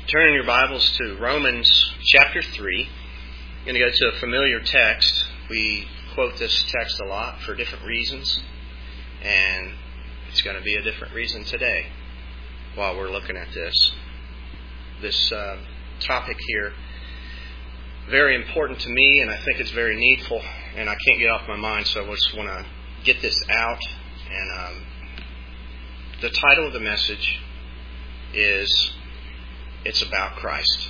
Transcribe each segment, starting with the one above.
Turn in your Bibles to Romans chapter 3. I'm going to go to a familiar text. We quote this text a lot for different reasons, and it's going to be a different reason today while we're looking at this topic here. Very important to me, and I think it's very needful, and I can't get off my mind, so I just want to get this out. And the title of the message is It's About Christ.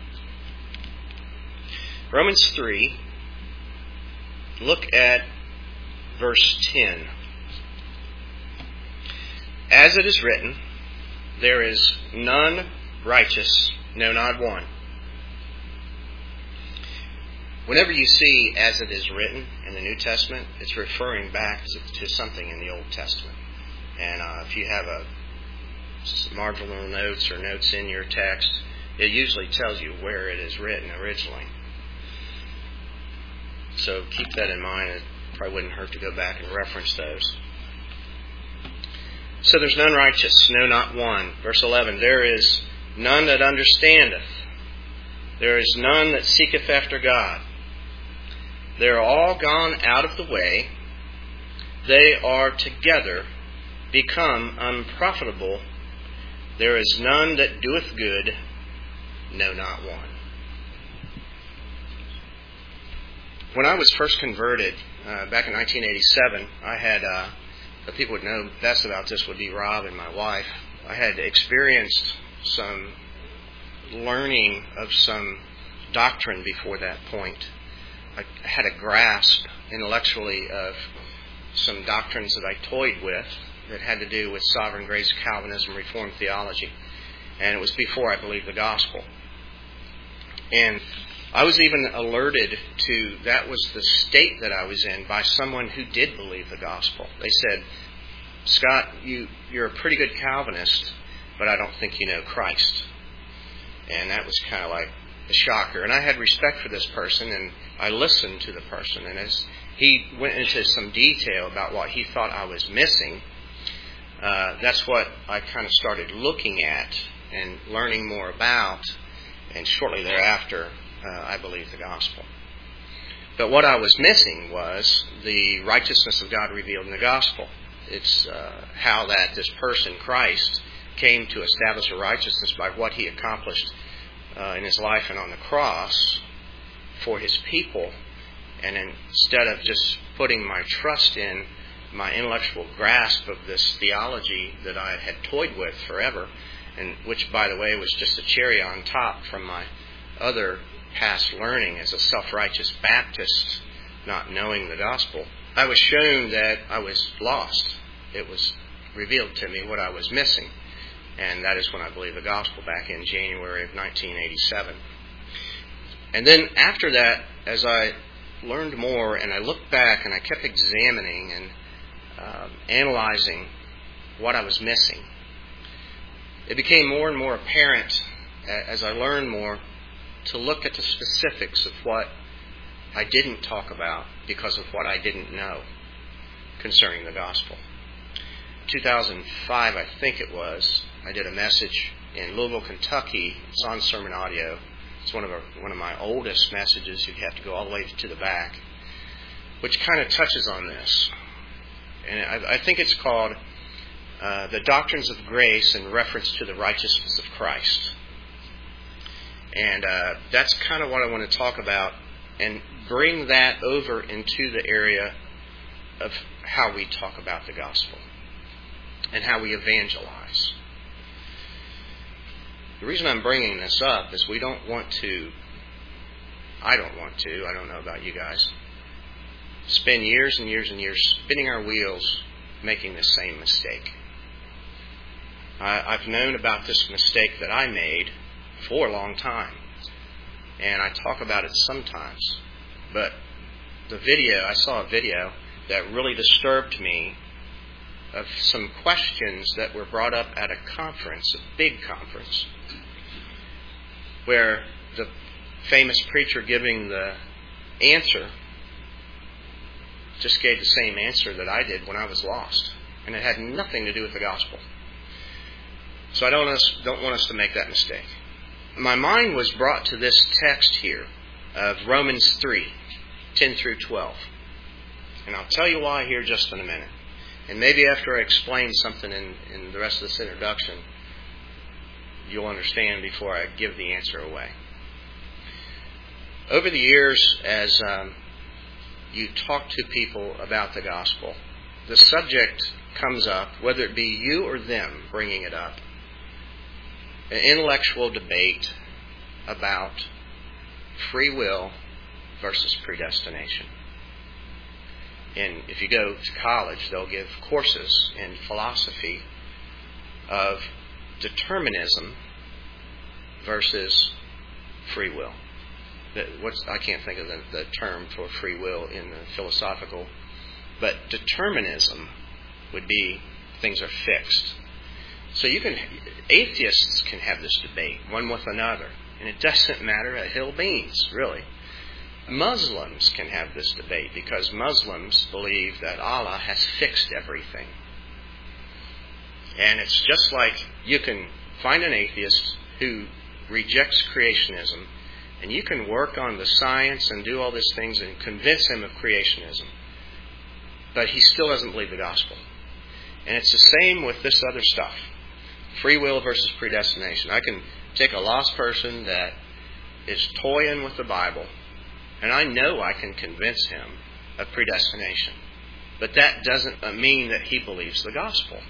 Romans 3, look at verse 10. As it is written, there is none righteous, no, not one. Whenever you see as it is written in the New Testament, it's referring back to something in the Old Testament. And if you have marginal notes or notes in your text, it usually tells you where it is written originally. So keep that in mind. It probably wouldn't hurt to go back and reference those. So there's none righteous, no, not one. Verse 11, there is none that understandeth. There is none that seeketh after God. They are all gone out of the way. They are together become unprofitable. There is none that doeth good, no, not one. When I was first converted, back in 1987, I had, the people would know best about this would be Rob and my wife. I had experienced some learning of some doctrine before that point. I had a grasp intellectually of some doctrines that I toyed with that had to do with sovereign grace, Calvinism, Reformed theology. And it was before I believed the gospel. And I was even alerted to that was the state that I was in by someone who did believe the gospel. They said, Scott, you're a pretty good Calvinist, but I don't think you know Christ. And that was kind of like a shocker. And I had respect for this person, and I listened to the person. And as he went into some detail about what he thought I was missing, that's what I kind of started looking at and learning more about. And shortly thereafter, I believed the gospel. But what I was missing was the righteousness of God revealed in the gospel. It's how that this person, Christ, came to establish a righteousness by what he accomplished in his life and on the cross for his people. And instead of just putting my trust in my intellectual grasp of this theology that I had toyed with forever, and which, by the way, was just a cherry on top from my other past learning as a self-righteous Baptist, not knowing the gospel, I was shown that I was lost. It was revealed to me what I was missing. And that is when I believed the gospel back in January of 1987. And then after that, as I learned more and I looked back and I kept examining and analyzing what I was missing, it became more and more apparent as I learned more to look at the specifics of what I didn't talk about because of what I didn't know concerning the gospel. 2005, I think it was, I did a message in Louisville, Kentucky. It's on Sermon Audio. It's one of my oldest messages. You'd have to go all the way to the back, which kind of touches on this. And I think it's called The Doctrines of Grace in Reference to the Righteousness of Christ. And that's kind of what I want to talk about and bring that over into the area of how we talk about the gospel and how we evangelize. The reason I'm bringing this up is I don't want to, I don't know about you guys, spend years and years and years spinning our wheels making the same mistake. I've known about this mistake that I made for a long time, and I talk about it sometimes. But I saw a video that really disturbed me of some questions that were brought up at a conference, a big conference, where the famous preacher giving the answer just gave the same answer that I did when I was lost. And it had nothing to do with the gospel. So I don't want us to make that mistake. my mind was brought to this text here of Romans 3:10 through 12. And I'll tell you why here just in a minute. And maybe after I explain something in the rest of this introduction, you'll understand before I give the answer away. Over the years, as you talk to people about the gospel, the subject comes up, whether it be you or them bringing it up, an intellectual debate about free will versus predestination. And if you go to college, they'll give courses in philosophy of determinism versus free will. I can't think of the term for free will in the philosophical, but determinism would be things are fixed. So atheists can have this debate, one with another, and it doesn't matter a hill beans, really. Muslims can have this debate because Muslims believe that Allah has fixed everything. And it's just like you can find an atheist who rejects creationism, and you can work on the science and do all these things and convince him of creationism, but he still doesn't believe the gospel. And it's the same with this other stuff. Free will versus predestination. I can take a lost person that is toying with the Bible, and I know I can convince him of predestination. But that doesn't mean that he believes the gospel.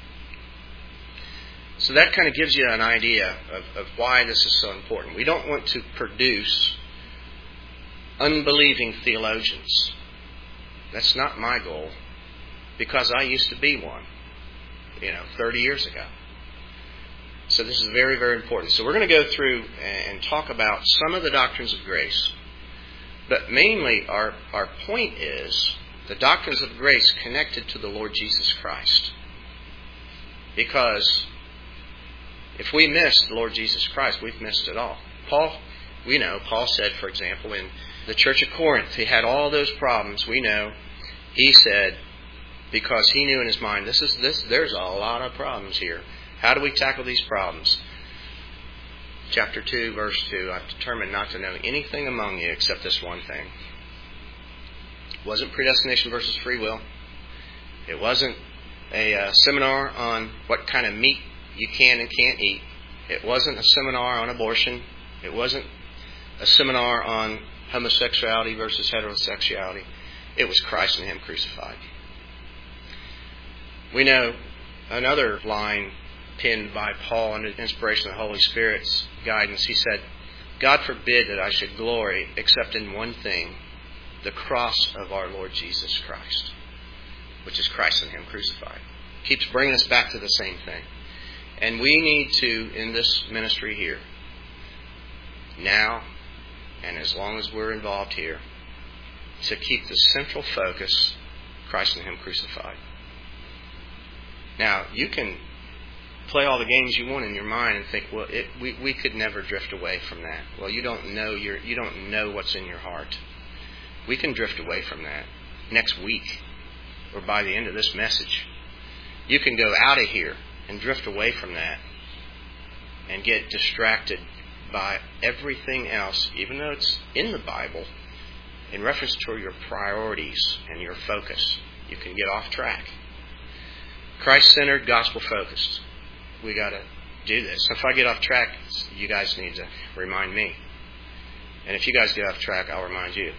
So that kind of gives you an idea of why this is so important. We don't want to produce unbelieving theologians. That's not my goal, because I used to be one, 30 years ago. So this is very, very important. So we're going to go through and talk about some of the doctrines of grace. But mainly our point is the doctrines of grace connected to the Lord Jesus Christ. Because if we miss the Lord Jesus Christ, we've missed it all. Paul said, for example, in the church of Corinth, he had all those problems. We know he said, because he knew in his mind, there's a lot of problems here. How do we tackle these problems? Chapter 2, verse 2, I've determined not to know anything among you except this one thing. It wasn't predestination versus free will. It wasn't a seminar on what kind of meat you can and can't eat. It wasn't a seminar on abortion. It wasn't a seminar on homosexuality versus heterosexuality. It was Christ and Him crucified. We know another line penned by Paul under the inspiration of the Holy Spirit's guidance. He said, God forbid that I should glory except in one thing, the cross of our Lord Jesus Christ, which is Christ and Him crucified. Keeps bringing us back to the same thing. And we need to, in this ministry here, now and as long as we're involved here, to keep the central focus, Christ and Him crucified. Now, you can play all the games you want in your mind and think, well, we could never drift away from that. Well, you don't know what's in your heart. We can drift away from that next week or by the end of this message. You can go out of here and drift away from that and get distracted by everything else, even though it's in the Bible, in reference to your priorities and your focus. You can get off track. Christ-centered, gospel-focused. We got to do this. If I get off track, you guys need to remind me. And if you guys get off track, I'll remind you.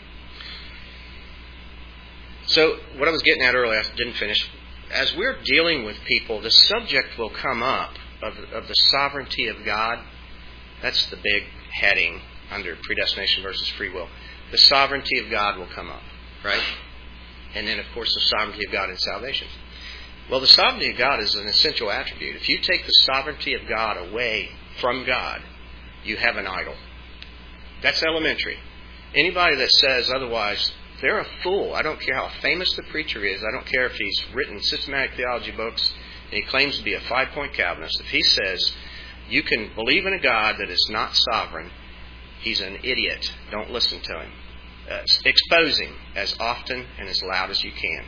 So, what I was getting at earlier, I didn't finish. As we're dealing with people, the subject will come up of the sovereignty of God. That's the big heading under predestination versus free will. The sovereignty of God will come up, right? And then, of course, the sovereignty of God in salvation. Well, the sovereignty of God is an essential attribute. If you take the sovereignty of God away from God, you have an idol. That's elementary. Anybody that says otherwise, they're a fool. I don't care how famous the preacher is. I don't care if he's written systematic theology books and he claims to be a 5-point Calvinist. If he says you can believe in a God that is not sovereign, he's an idiot. Don't listen to him. Expose him as often and as loud as you can.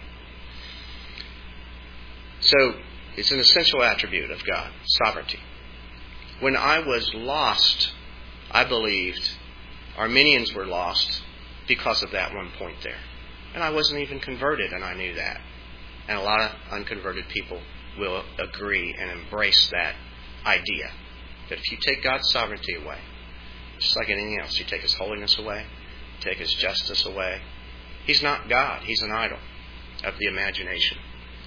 So, it's an essential attribute of God, sovereignty. When I was lost I believed Arminians were lost because of that one point there. And I wasn't even converted, and I knew that. And a lot of unconverted people will agree and embrace that idea. That if you take God's sovereignty away, just like anything else, you take His holiness away, you take His justice away, He's not God. He's an idol of the imagination.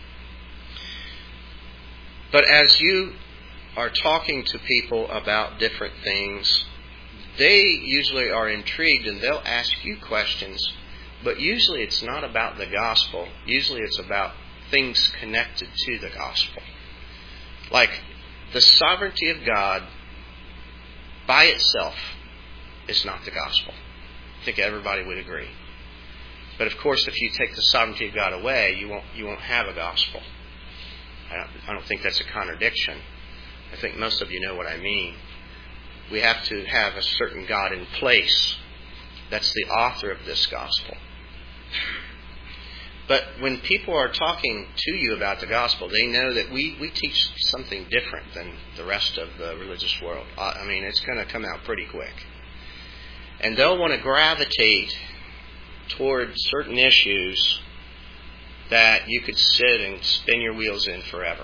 But as you are talking to people about different things, they usually are intrigued and they'll ask you questions, but usually it's not about the gospel. Usually it's about things connected to the gospel. Like the sovereignty of God by itself is not the gospel. I think everybody would agree. But of course, if you take the sovereignty of God away, you won't have a gospel. I don't think that's a contradiction. I think most of you know what I mean. We have to have a certain God in place that's the author of this gospel. But when people are talking to you about the gospel, they know that we teach something different than the rest of the religious world. I mean, it's going to come out pretty quick. And they'll want to gravitate toward certain issues that you could sit and spin your wheels in forever.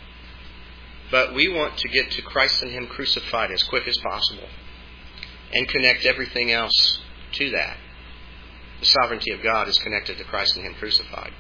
But we want to get to Christ and Him crucified as quick as possible and connect everything else to that. The sovereignty of God is connected to Christ and Him crucified.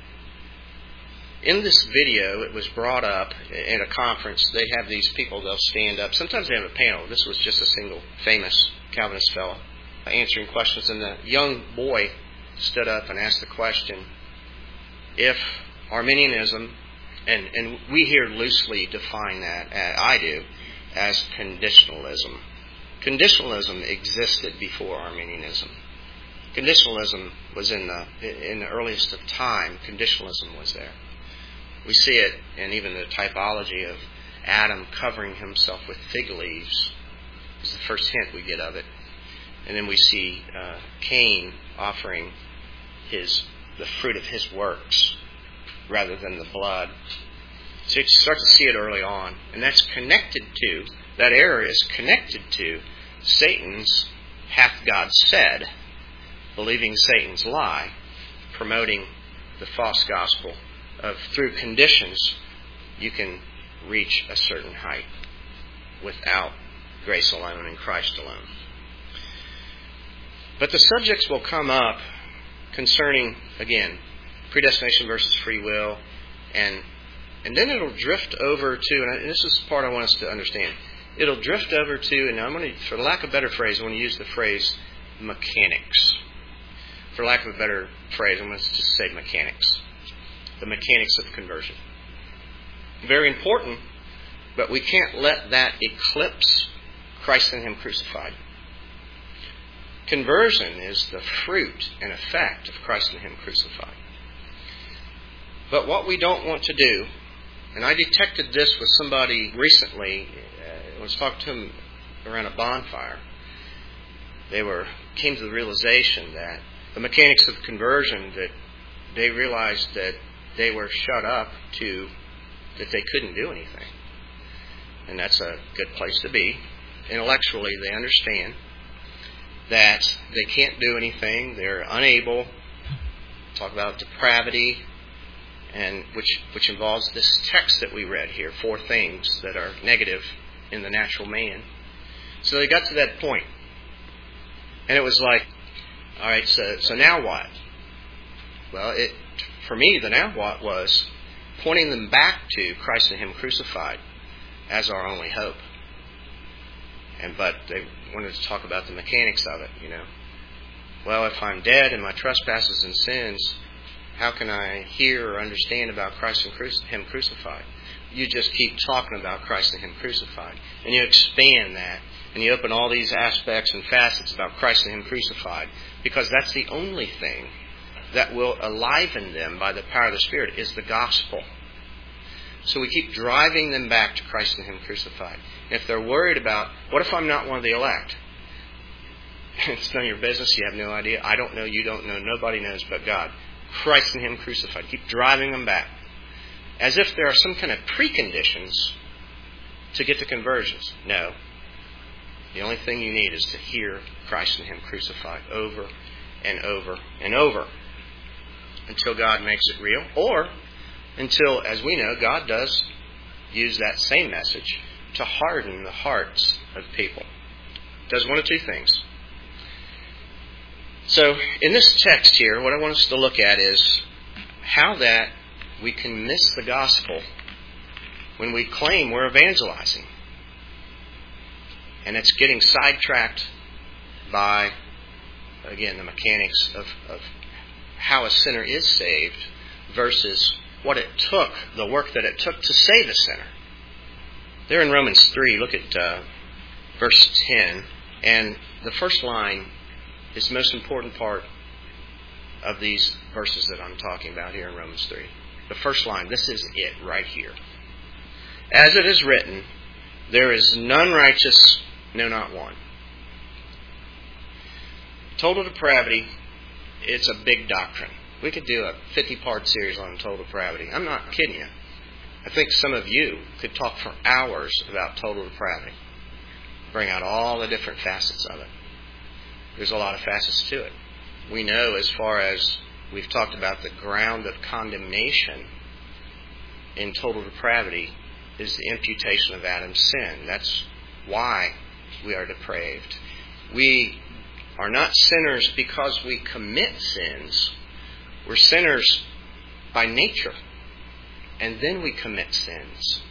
In this video, it was brought up at a conference. They have these people, they'll stand up. Sometimes they have a panel. This was just a single famous Calvinist fellow answering questions. And the young boy stood up and asked the question, if Arminianism, and we here loosely define that, I do, as conditionalism. Conditionalism existed before Arminianism. Conditionalism was in the earliest of time. Conditionalism was there. We see it in even the typology of Adam covering himself with fig leaves. It's the first hint we get of it. And then we see Cain offering the fruit of his works rather than the blood. So you start to see it early on. And that's connected to, that error is connected to Satan's hath God said, believing Satan's lie, promoting the false gospel of through conditions you can reach a certain height without grace alone and Christ alone. But the subjects will come up concerning, again, predestination versus free will, and then it'll drift over to, and this is the part I want us to understand, it'll drift over to, and I'm going to, for lack of a better phrase, I want to use the phrase mechanics. For lack of a better phrase, I'm going to just say mechanics. The mechanics of conversion. Very important, but we can't let that eclipse Christ and Him crucified. Conversion is the fruit and effect of Christ and Him crucified. But what we don't want to do, and I detected this with somebody recently, I was talking to them around a bonfire. They came to the realization that the mechanics of conversion, that they realized that they were shut up to, that they couldn't do anything. And that's a good place to be. Intellectually, they understand that they can't do anything. They're unable. Talk about depravity, and which involves this text that we read here, 4 things that are negative in the natural man. So they got to that point. And it was like, all right, so now what? Well, for me, the now what was pointing them back to Christ and Him crucified as our only hope. But they wanted to talk about the mechanics of it, Well, if I'm dead in my trespasses and sins, how can I hear or understand about Christ and Him crucified? You just keep talking about Christ and Him crucified. And you expand that. And you open all these aspects and facets about Christ and Him crucified. Because that's the only thing that will enliven them by the power of the Spirit is the gospel. So we keep driving them back to Christ and Him crucified. And if they're worried about, what if I'm not one of the elect? It's none of your business. You have no idea. I don't know. You don't know. Nobody knows but God. Christ and Him crucified. Keep driving them back. As if there are some kind of preconditions to get to conversions. No. The only thing you need is to hear Christ and Him crucified over and over and over until God makes it real, or until, as we know, God does use that same message to harden the hearts of people. Does one of two things. So, in this text here, what I want us to look at is how that we can miss the gospel when we claim we're evangelizing. And it's getting sidetracked by, again, the mechanics of how a sinner is saved versus what it took, the work that it took to save a sinner. There in Romans 3, look at verse 10, and the first line is the most important part of these verses that I'm talking about here in Romans 3. The first line, this is it right here. As it is written, there is none righteous, no, not one. Total depravity, it's a big doctrine. We could do a 50-part series on total depravity. I'm not kidding you. I think some of you could talk for hours about total depravity. Bring out all the different facets of it. There's a lot of facets to it. We know, as far as we've talked about, the ground of condemnation in total depravity is the imputation of Adam's sin. That's why we are depraved. We are not sinners because we commit sins. We're sinners by nature. And then we commit sins.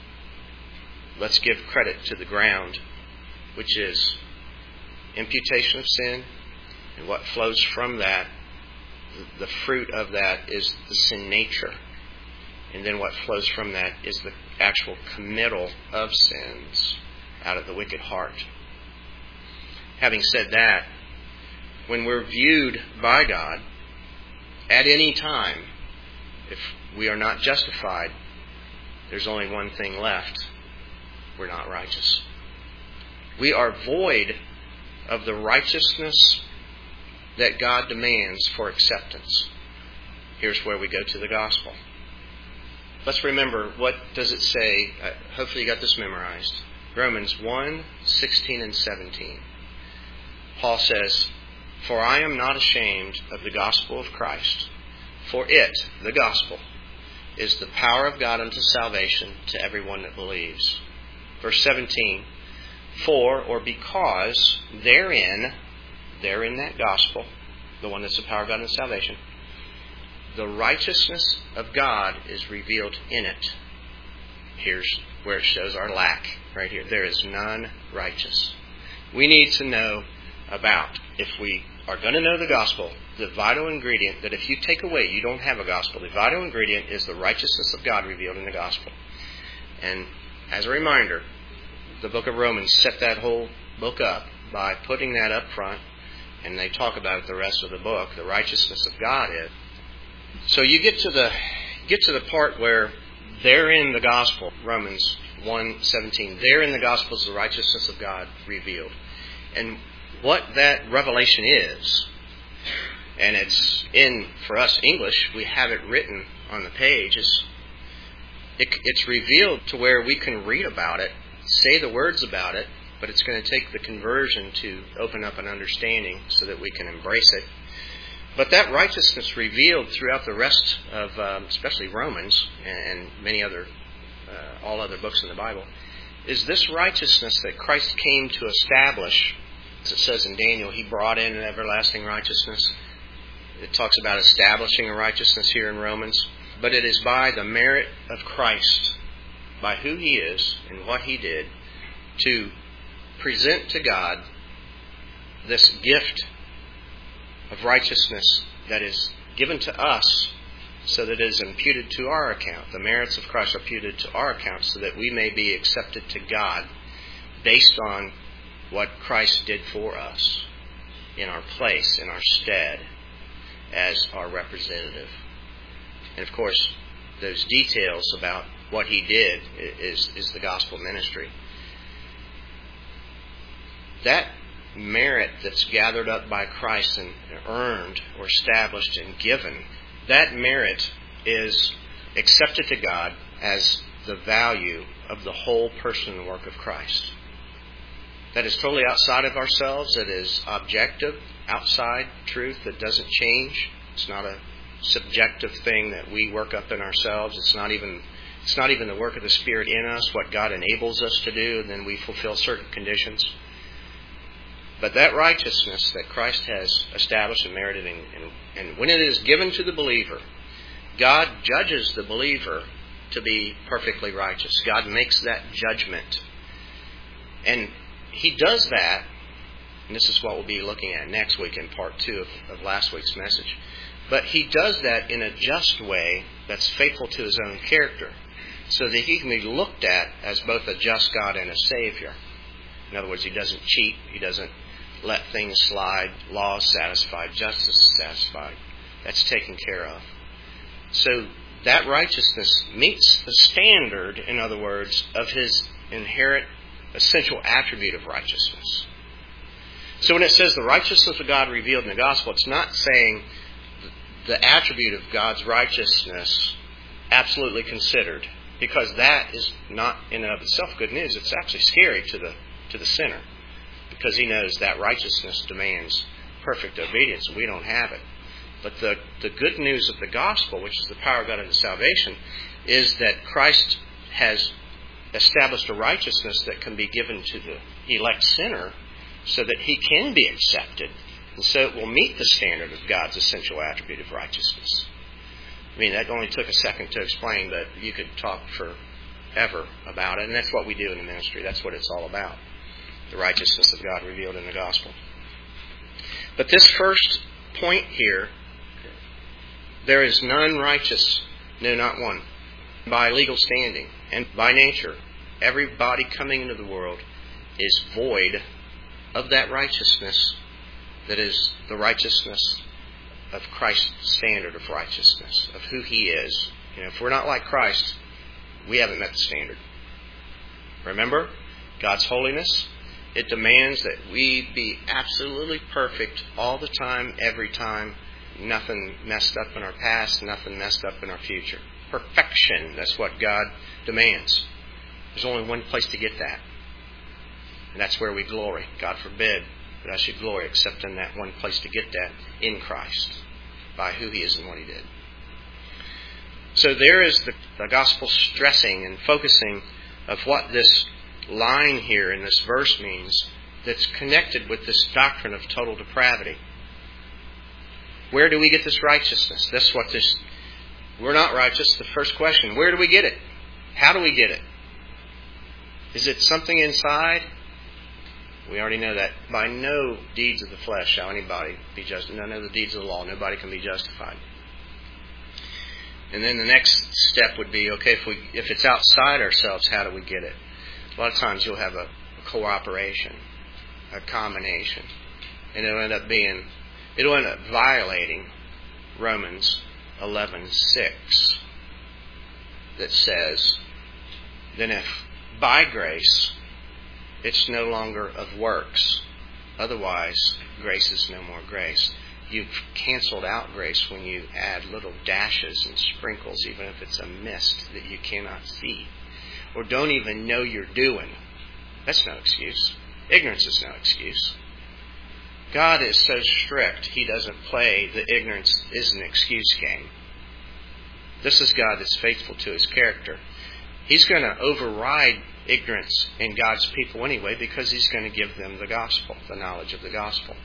Let's give credit to the ground, which is imputation of sin, and what flows from that, the fruit of that is the sin nature. And then what flows from that is the actual committal of sins out of the wicked heart. Having said that, when we're viewed by God, at any time, if we are not justified, there's only one thing left. We're not righteous. We are void of the righteousness that God demands for acceptance. Here's where we go to the gospel. Let's remember, what does it say? Hopefully you got this memorized. Romans 1, 16 and 17. Paul says, "For I am not ashamed of the gospel of Christ, for it, the gospel, is the power of God unto salvation to everyone that believes." Verse 17, "For," or because, therein that gospel, the one that's the power of God unto salvation, the righteousness of God is revealed in it. Here's where it shows our lack, right here. There is none righteous. We need to know about, if we are going to know the gospel, the vital ingredient that if you take away, you don't have a gospel. The vital ingredient is the righteousness of God revealed in the gospel. And as a reminder, the book of Romans set that whole book up by putting that up front, and they talk about it the rest of the book, the righteousness of God is. So you get to the part where therein the gospel, Romans 1:17, therein the gospel is the righteousness of God revealed. And what that revelation is, and it's in, for us English, we have it written on the page, it's revealed to where we can read about it, say the words about it, but it's going to take the conversion to open up an understanding so that we can embrace it. But that righteousness revealed throughout the rest of, especially Romans and many other, all other books in the Bible, is this righteousness that Christ came to establish. As it says in Daniel, He brought in an everlasting righteousness. It talks about establishing a righteousness here in Romans. But it is by the merit of Christ, by who He is and what He did, to present to God this gift of righteousness that is given to us so that it is imputed to our account. The merits of Christ are imputed to our account so that we may be accepted to God based on what Christ did for us in our place, in our stead, as our representative. And of course, those details about what He did is the gospel ministry. That merit that's gathered up by Christ and earned or established and given, that merit is accepted to God as the value of the whole person and work of Christ. that is totally outside of ourselves, that is objective, outside truth that doesn't change. It's not a subjective thing that we work up in ourselves. It's not even the work of the Spirit in us, what God enables us to do, and then we fulfill certain conditions. But that righteousness that Christ has established and merited, and when it is given to the believer, God judges the believer to be perfectly righteous. God makes that judgment. And He does that, and this is what we'll be looking at next week in part 2 of last week's message. But He does that in a just way that's faithful to His own character, so that He can be looked at as both a just God and a Savior. In other words, He doesn't cheat. He doesn't let things slide. Law is satisfied. Justice is satisfied. That's taken care of. So that righteousness meets the standard, in other words, of His inherent essential attribute of righteousness. So when it says the righteousness of God revealed in the gospel, it's not saying the attribute of God's righteousness absolutely considered, because that is not in and of itself good news. It's actually scary to the sinner, because he knows that righteousness demands perfect obedience, and we don't have it. But the good news of the gospel, which is the power of God unto salvation, is that Christ has established a righteousness that can be given to the elect sinner so that he can be accepted, and so it will meet the standard of God's essential attribute of righteousness. I mean, that only took a second to explain, but you could talk forever about it, and that's what we do in the ministry. That's what it's all about, the righteousness of God revealed in the gospel. But this first point here, there is none righteous, no, not one. By legal standing and by nature, everybody coming into the world is void of that righteousness that is the righteousness of Christ's standard of righteousness, of who He is. If we're not like Christ, we haven't met the standard. Remember, God's holiness, it demands that we be absolutely perfect all the time, every time. Nothing messed up in our past, nothing messed up in our future. Perfection, that's what God demands. There's only one place to get that, and that's where we glory. God forbid that I should glory except in that one place to get that, in Christ, by who He is and what He did. So there is the gospel stressing and focusing of what this line here in this verse means, that's connected with this doctrine of total depravity. Where do we get this righteousness? We're not righteous. The first question, where do we get it? How do we get it? Is it something inside? We already know that. By no deeds of the flesh shall anybody be justified. None of the deeds of the law. Nobody can be justified. And then the next step would be, okay, if it's outside ourselves, how do we get it? A lot of times you'll have a cooperation, a combination, and it'll end up violating Romans 11:6, that says, then if by grace it's no longer of works, otherwise grace is no more grace. You've canceled out grace when you add little dashes and sprinkles, even if it's a mist that you cannot see or don't even know you're doing. That's no excuse. Ignorance is no excuse. God is so strict, He doesn't play the ignorance is an excuse game. This is God that's faithful to His character. He's going to override ignorance in God's people anyway, because He's going to give them the gospel, the knowledge of the gospel.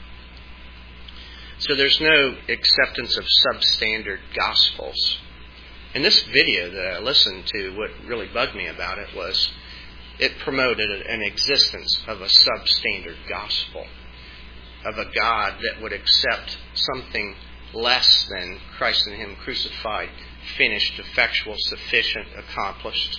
So there's no acceptance of substandard gospels. In this video that I listened to, what really bugged me about it was it promoted an existence of a substandard gospel, of a God that would accept something less than Christ and Him crucified, finished, effectual, sufficient, accomplished.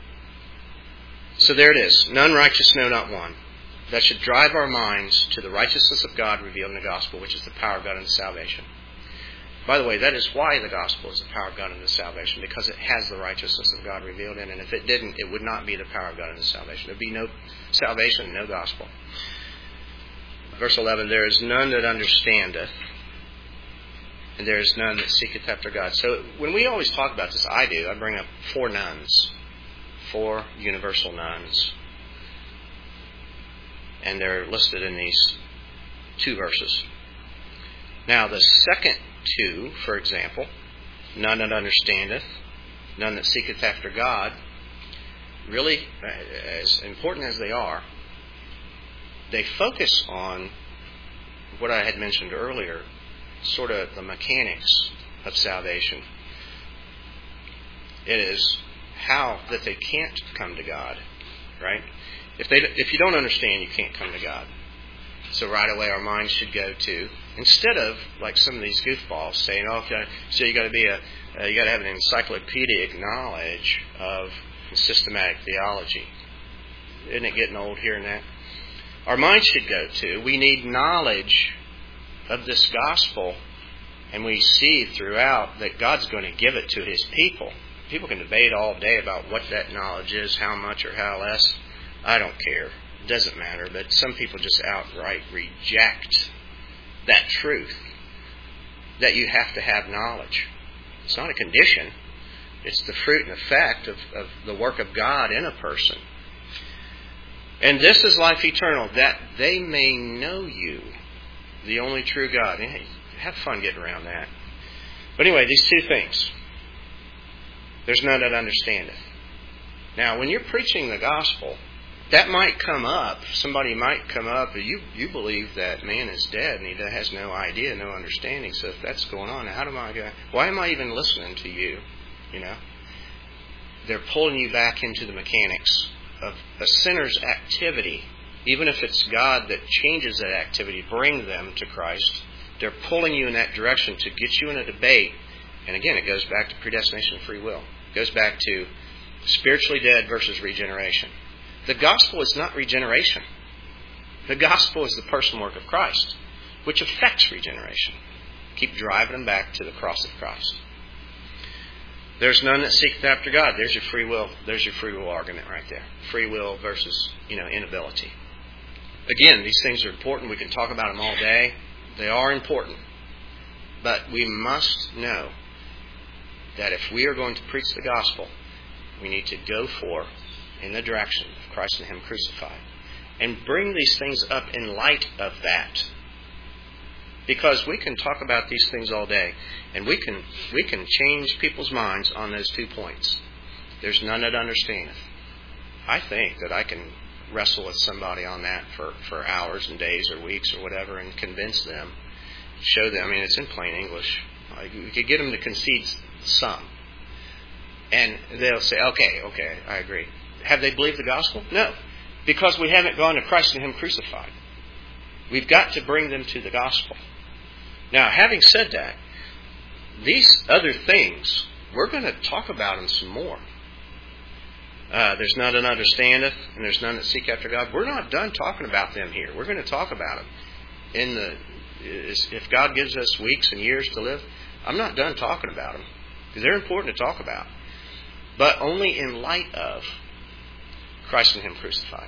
So there it is. None righteous, no, not one. That should drive our minds to the righteousness of God revealed in the gospel, which is the power of God unto salvation. By the way, that is why the gospel is the power of God unto salvation, because it has the righteousness of God revealed in it. And if it didn't, it would not be the power of God unto salvation. There would be no salvation, no gospel. Verse 11, there is none that understandeth, and there is none that seeketh after God. So when we always talk about this, I bring up 4 nones, 4 universal nones. And they're listed in these 2 verses. Now, the second 2, for example, none that understandeth, none that seeketh after God, really, as important as they are, they focus on what I had mentioned earlier, sort of the mechanics of salvation. It is how that they can't come to God, right? If you don't understand, you can't come to God. So right away our minds should go to, instead of like some of these goofballs saying, okay, so you got to have an encyclopedic knowledge of systematic theology. Isn't it getting old hearing that? Our minds should go to, we need knowledge of this gospel, and we see throughout that God's going to give it to His people. People can debate all day about what that knowledge is, how much or how less. I don't care. It doesn't matter. But some people just outright reject that truth, that you have to have knowledge. It's not a condition. It's the fruit and effect of the work of God in a person. And this is life eternal, that they may know you, the only true God. And hey, have fun getting around that. But anyway, these 2 things. There's none that understandeth. Now, when you're preaching the gospel, that might come up. Somebody might come up, you believe that man is dead and he has no idea, no understanding. So if that's going on, why am I even listening to you? You know? They're pulling you back into the mechanics of a sinner's activity. Even if it's God that changes that activity, bring them to Christ. They're pulling you in that direction to get you in a debate. And again, it goes back to predestination and free will. It goes back to spiritually dead versus regeneration. The gospel is not regeneration. The gospel is the personal work of Christ, which affects regeneration. Keep driving them back to the cross of Christ. There's none that seeketh after God. There's your free will. There's your free will argument right there. Free will versus, inability. Again, these things are important. We can talk about them all day. They are important. But we must know that if we are going to preach the gospel, we need to go for in the direction of Christ and Him crucified. And bring these things up in light of that. Because we can talk about these things all day, and we can change people's minds on those 2 points. There's none that understandeth. I think that I can wrestle with somebody on that for hours and days or weeks or whatever and convince them, show them. It's in plain English. We could get them to concede some. And they'll say, okay, I agree. Have they believed the gospel? No. Because we haven't gone to Christ and Him crucified. We've got to bring them to the gospel. Now, having said that, these other things, we're going to talk about them some more. There's none that understandeth, and there's none that seek after God. We're not done talking about them here. We're going to talk about them. If God gives us weeks and years to live, I'm not done talking about them. Because they're important to talk about. But only in light of Christ and Him crucified.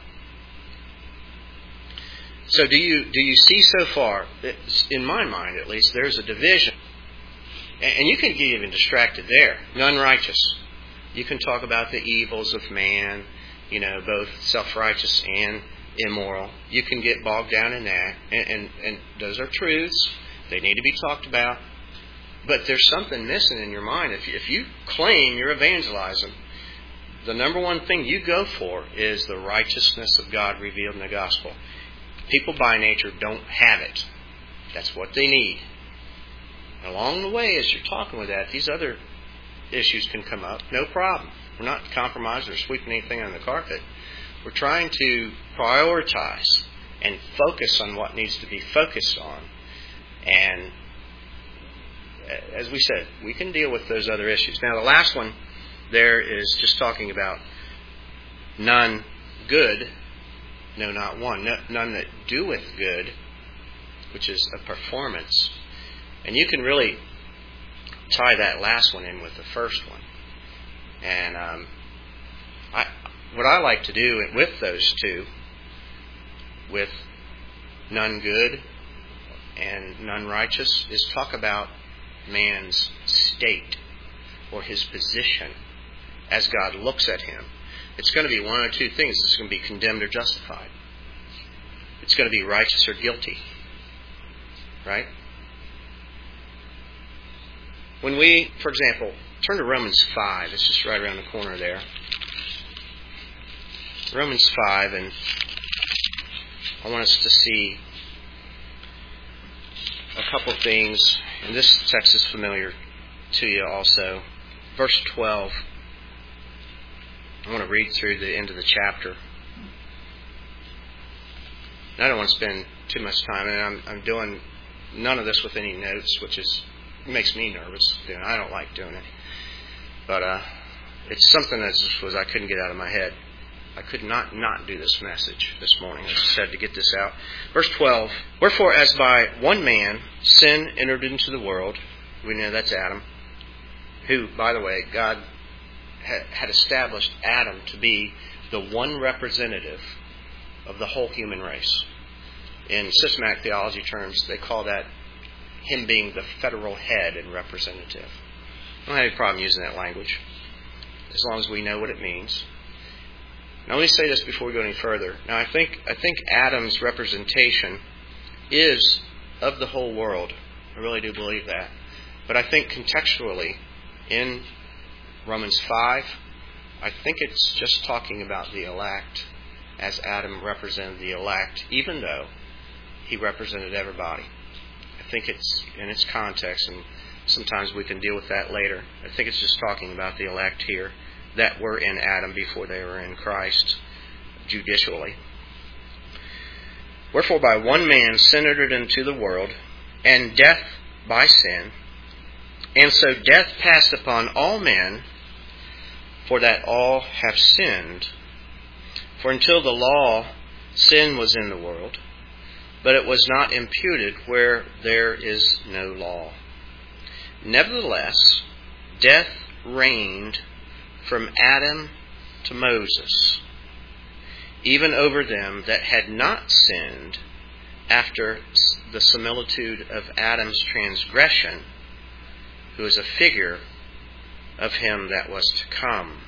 So do you see so far, in my mind at least, there's a division. And you can get even distracted there. None righteous. You can talk about the evils of man, both self-righteous and immoral. You can get bogged down in that. And those are truths. They need to be talked about. But there's something missing in your mind. If you claim you're evangelizing, the number one thing you go for is the righteousness of God revealed in the gospel. People by nature don't have it. That's what they need. Along the way, as you're talking with that, these other issues can come up. No problem. We're not compromising or sweeping anything under the carpet. We're trying to prioritize and focus on what needs to be focused on. And as we said, we can deal with those other issues. Now, the last one there is just talking about none good. No, not one. None that doeth good, which is a performance. And you can really tie that last one in with the first one. And what I like to do with those 2, with none good and none righteous, is talk about man's state or his position as God looks at him. It's going to be one or two things. It's going to be condemned or justified. it's going to be righteous or guilty. Right? When we, for example, turn to Romans 5. It's just right around the corner there. Romans 5, and I want us to see a couple of things. And this text is familiar to you also. Verse 12. I want to read through the end of the chapter. And I don't want to spend too much time, and I'm doing none of this with any notes, which makes me nervous. I don't like doing it. But it's something that I couldn't get out of my head. I could not do this message this morning. I just had to get this out. Verse 12. Wherefore, as by one man sin entered into the world, we know that's Adam, who, by the way, God had established Adam to be the one representative of the whole human race. In systematic theology terms, they call that him being the federal head and representative. I don't have any problem using that language, as long as we know what it means. Now, let me say this before we go any further. Now, I think Adam's representation is of the whole world. I really do believe that. But I think contextually, in Romans 5, I think it's just talking about the elect, as Adam represented the elect, even though he represented everybody. I think it's in its context, and sometimes we can deal with that later. I think it's just talking about the elect here that were in Adam before they were in Christ judicially. Wherefore by one man sin entered into the world, and death by sin. And so death passed upon all men, for that all have sinned. For until the law, sin was in the world, but it was not imputed where there is no law. Nevertheless, death reigned from Adam to Moses, even over them that had not sinned, after the similitude of Adam's transgression, who is a figure of him that was to come.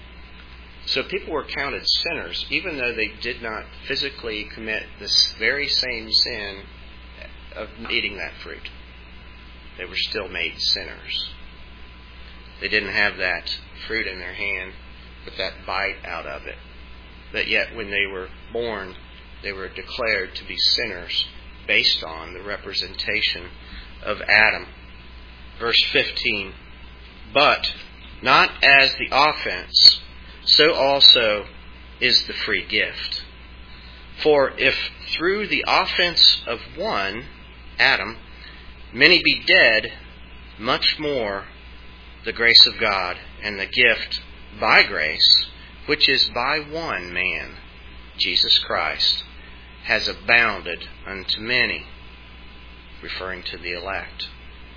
So people were counted sinners, even though they did not physically commit this very same sin of eating that fruit. They were still made sinners. They didn't have that fruit in their hand with that bite out of it. But yet when they were born, they were declared to be sinners based on the representation of Adam. Verse 15. But not as the offense, so also is the free gift. For if through the offense of one, Adam, many be dead, much more the grace of God and the gift by grace, which is by one man, Jesus Christ, has abounded unto many, referring to the elect.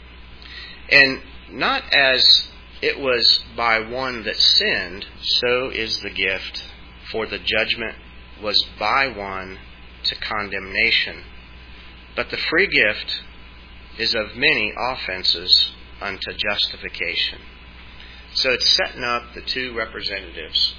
And not as it was by one that sinned, so is the gift, for the judgment was by one to condemnation. But the free gift is of many offenses unto justification. So it's setting up the two representatives.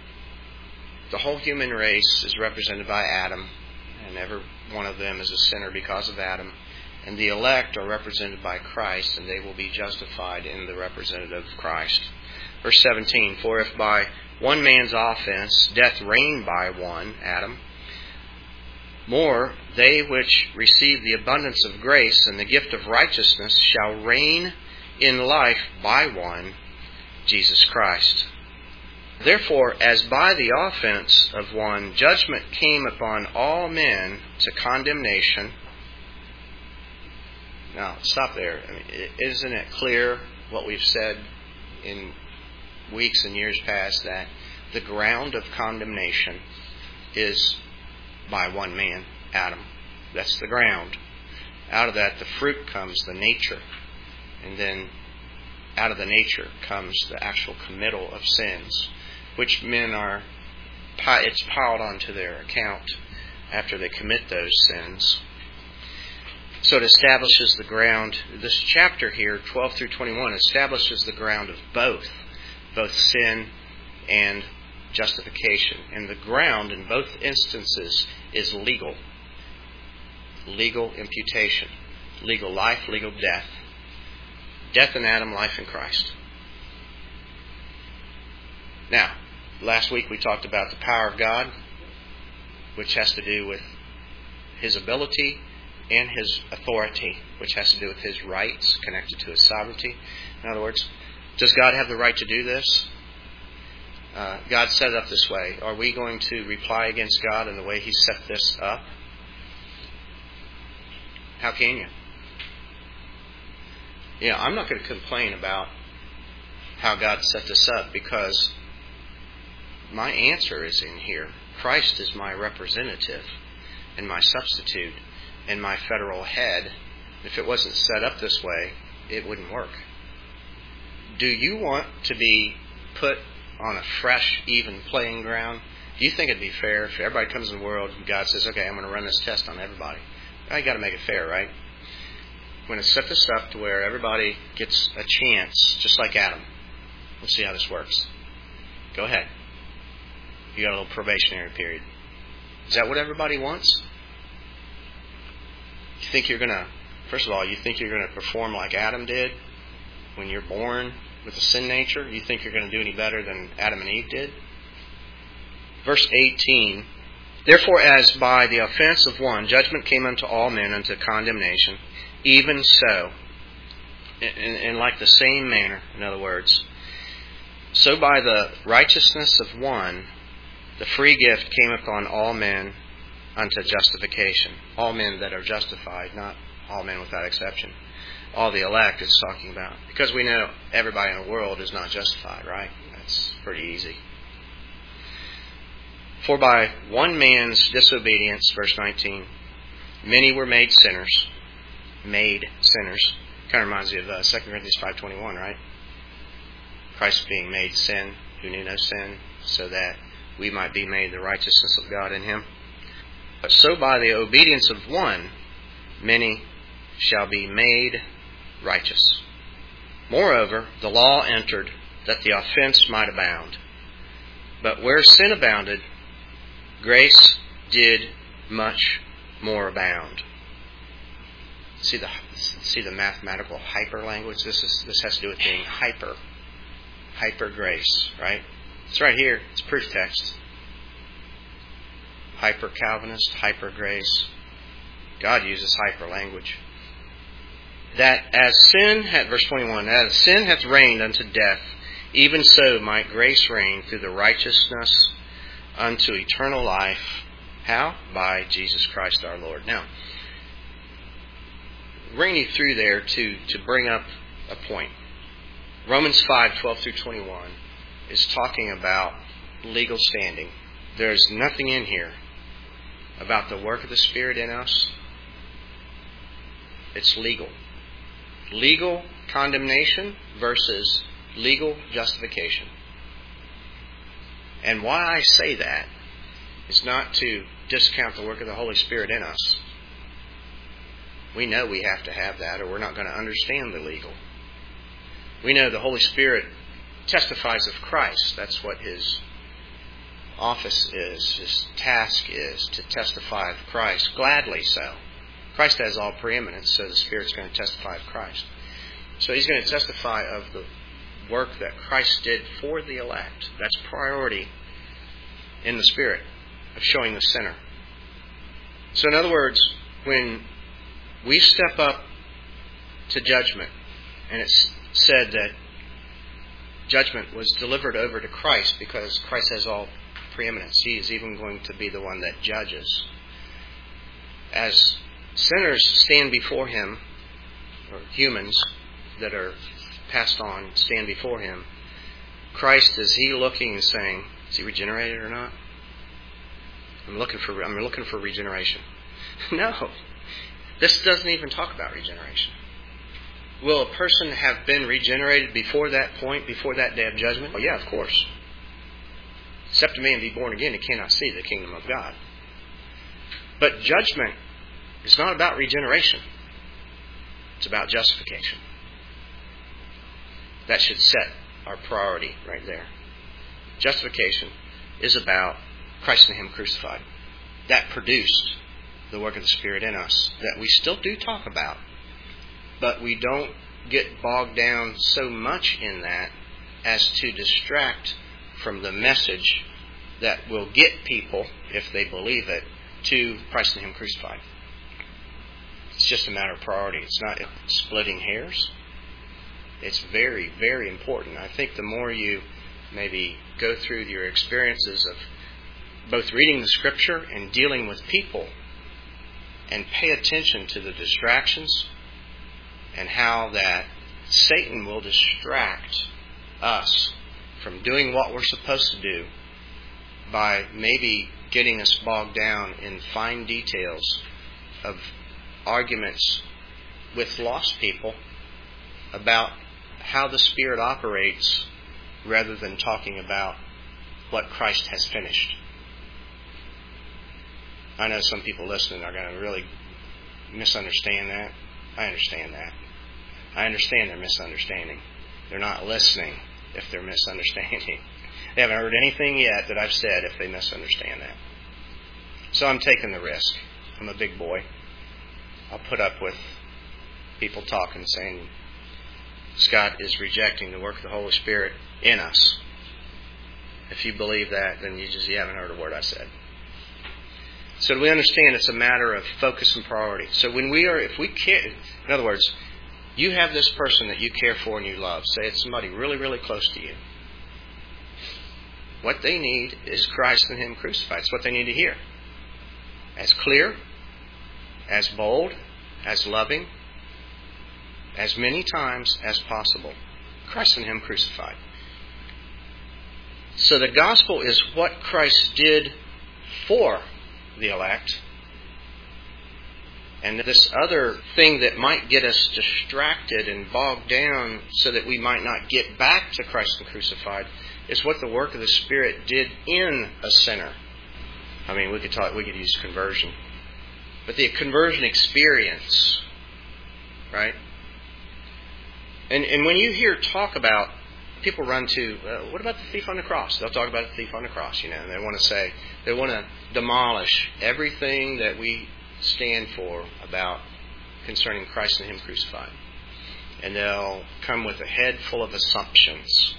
The whole human race is represented by Adam, and every one of them is a sinner because of Adam. And the elect are represented by Christ, and they will be justified in the representative of Christ. Verse 17, for if by one man's offense death reigned by one, Adam, more they which receive the abundance of grace and the gift of righteousness shall reign in life by one, Jesus Christ. Therefore, as by the offense of one judgment came upon all men to condemnation. Now, stop there. I mean, isn't it clear what we've said in weeks and years past, that the ground of condemnation is by one man, Adam. That's the ground. Out of that, the fruit comes the nature. And then out of the nature comes the actual committal of sins, which men are, it's piled onto their account after they commit those sins. So it establishes the ground. This chapter here, 12 through 21, establishes the ground of both sin and justification. And the ground in both instances is legal. legal imputation. Legal life, legal death. Death in Adam, life in Christ. Now, last week we talked about the power of God, which has to do with His ability and His authority, which has to do with His rights connected to His sovereignty. In other words, does God have the right to do this? God set it up this way. Are we going to reply against God in the way He set this up? How can you? I'm not going to complain about how God set this up, because my answer is in here. Christ is my representative and my substitute and my federal head. If it wasn't set up this way, it wouldn't work. Do you want to be put on a fresh, even playing ground? Do you think it'd be fair if everybody comes in the world and God says, okay, I'm going to run this test on everybody? You got to make it fair, right? We're going to set this up to where everybody gets a chance, just like Adam. We'll see how this works. Go ahead. You got a little probationary period. Is that what everybody wants? You think you're going to, first of all, you think you're going to perform like Adam did when you're born with a sin nature? You think you're going to do any better than Adam and Eve did? Verse 18, therefore as by the offense of one judgment came unto all men unto condemnation, even so, in like the same manner, in other words, so by the righteousness of one, the free gift came upon all men unto justification. All men that are justified, not all men without exception. All the elect is talking about. Because we know everybody in the world is not justified, right? That's pretty easy. For by one man's disobedience, verse 19, many were made sinners. Made sinners. Kind of reminds you of 2 Corinthians 5:21, right? Christ being made sin, who knew no sin, so that we might be made the righteousness of God in Him. But so by the obedience of one, many shall be made righteous. Moreover, the law entered that the offense might abound. But where sin abounded, grace did much more abound. See the mathematical hyper language? This has to do with being hyper. Hyper grace, right? It's right here. It's proof text. Hyper Calvinist, hyper grace. God uses hyper language. That as sin hath, verse 21, as sin hath reigned unto death, even so might grace reign through the righteousness unto eternal life. How? By Jesus Christ our Lord. Now, bring you through there to bring up a point. Romans 5:12-21 is talking about legal standing. There's nothing in here about the work of the Spirit in us. It's legal. Legal condemnation versus legal justification. And why I say that is not to discount the work of the Holy Spirit in us. We know we have to have that, or we're not going to understand the legal. We know the Holy Spirit testifies of Christ. That's what His office is, His task is, to testify of Christ. Gladly so. Christ has all preeminence, so the Spirit's going to testify of Christ. So He's going to testify of the work that Christ did for the elect. That's priority in the Spirit of showing the sinner. So in other words, when we step up to judgment, and it's said that judgment was delivered over to Christ because Christ has all preeminence. He is even going to be the one that judges. As sinners stand before Him, or humans that are passed on stand before Him, Christ, is He looking and saying, is he regenerated or not? I'm looking for regeneration. No. This doesn't even talk about regeneration. Will a person have been regenerated before that point, before that day of judgment? Well, yeah, of course. Except a man be born again, he cannot see the kingdom of God. But judgment is not about regeneration. It's about justification. That should set our priority right there. Justification is about Christ and Him crucified. That produced the work of the Spirit in us that we still do talk about, but we don't get bogged down so much in that as to distract from the message that will get people, if they believe it, to Christ and Him crucified. It's just a matter of priority. It's not splitting hairs. It's very, very important. I think the more you maybe go through your experiences of both reading the Scripture and dealing with people, and pay attention to the distractions and how that Satan will distract us from doing what we're supposed to do by maybe getting us bogged down in fine details of arguments with lost people about how the Spirit operates rather than talking about what Christ has finished. I know some people listening are going to really misunderstand that. I understand that. I understand their misunderstanding. They're not listening if they're misunderstanding. They haven't heard anything yet that I've said if they misunderstand that. So I'm taking the risk. I'm a big boy. I'll put up with people talking, saying Scott is rejecting the work of the Holy Spirit in us. If you believe that, then you haven't heard a word I said. So we understand it's a matter of focus and priority. So if we care, in other words, you have this person that you care for and you love. Say it's somebody really, really close to you. What they need is Christ and Him crucified. It's what they need to hear. As clear, as bold, as loving, as many times as possible. Christ and Him crucified. So the gospel is what Christ did for the elect. And this other thing that might get us distracted and bogged down so that we might not get back to Christ and crucified is what the work of the Spirit did in a sinner. I mean, we could use conversion. But the conversion experience, right? And when you hear talk about, people run to, what about the thief on the cross? They'll talk about the thief on the cross, and they want to demolish everything that we stand for about concerning Christ and Him crucified. And they'll come with a head full of assumptions.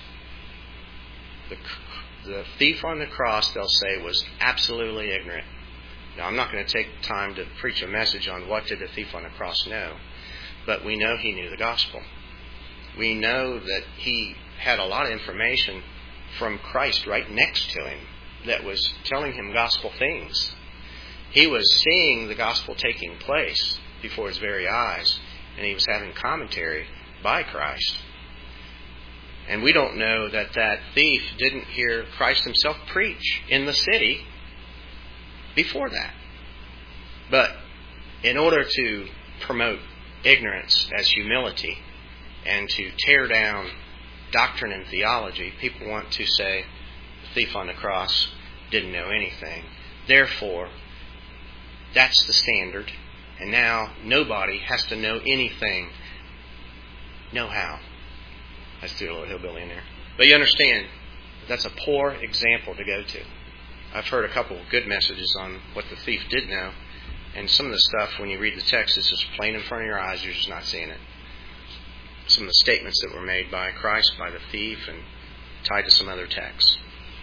The thief on the cross, they'll say, was absolutely ignorant. Now, I'm not going to take time to preach a message on what did the thief on the cross know, but we know he knew the gospel. We know that he had a lot of information from Christ right next to him that was telling him gospel things. He was seeing the gospel taking place before his very eyes, and he was having commentary by Christ. And we don't know that thief didn't hear Christ Himself preach in the city before that. But in order to promote ignorance as humility and to tear down doctrine and theology, people want to say the thief on the cross didn't know anything. Therefore, that's the standard. And now nobody has to know anything. Know how. Let's do a little hillbilly in there. But you understand, that's a poor example to go to. I've heard a couple of good messages on what the thief did know. And some of the stuff, when you read the text, is just plain in front of your eyes. You're just not seeing it. Some of the statements that were made by Christ, by the thief, and tied to some other texts.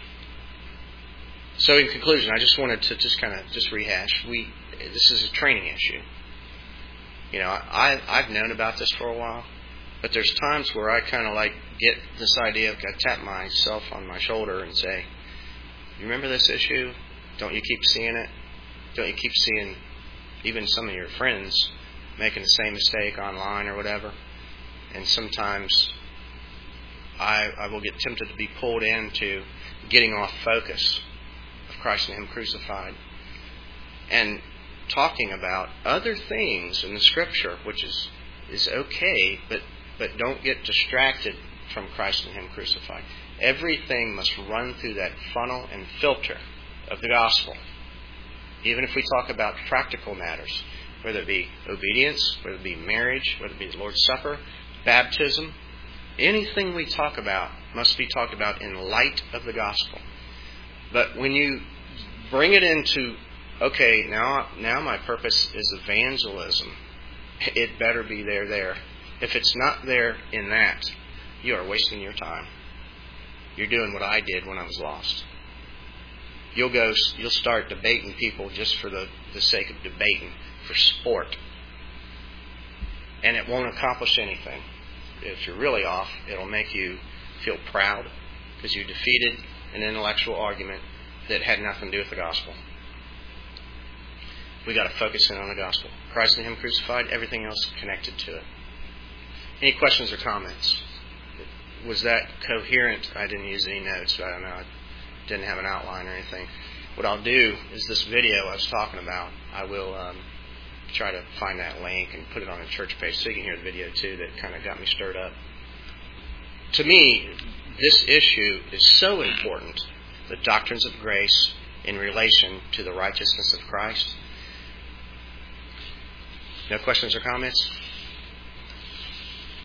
So in conclusion, I just wanted to just rehash. This is a training issue. I've known about this for a while, but there's times where I kind of get this idea of I tap myself on my shoulder and say, "You remember this issue? Don't you keep seeing it? Don't you keep seeing even some of your friends making the same mistake online or whatever?" And sometimes I will get tempted to be pulled into getting off focus of Christ and Him crucified and talking about other things in the Scripture, which is okay, but don't get distracted from Christ and Him crucified. Everything must run through that funnel and filter of the gospel. Even if we talk about practical matters, whether it be obedience, whether it be marriage, whether it be the Lord's Supper, baptism, anything we talk about must be talked about in light of the gospel. But when you bring it into okay, now my purpose is evangelism. It better be there. If it's not there in that, you are wasting your time. You're doing what I did when I was lost. You'll start debating people just for the sake of debating, for sport. And it won't accomplish anything. If you're really off, it'll make you feel proud because you defeated an intellectual argument that had nothing to do with the gospel. We got to focus in on the gospel. Christ and Him crucified, everything else connected to it. Any questions or comments? Was that coherent? I didn't use any notes, so I don't know. I didn't have an outline or anything. What I'll do is this video I was talking about, I will try to find that link and put it on the church page so you can hear the video too. That kind of got me stirred up. To me, this issue is so important, the doctrines of grace in relation to the righteousness of Christ. No questions or comments?